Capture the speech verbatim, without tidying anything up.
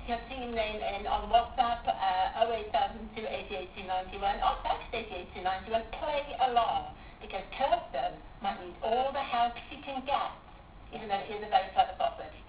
your team name in on WhatsApp, uh, oh eight seven two, eight eight two, nine one, or text eight eight two, nine one, play along, because Kirsten might need all the help she can get, even though she is a very clever sausage.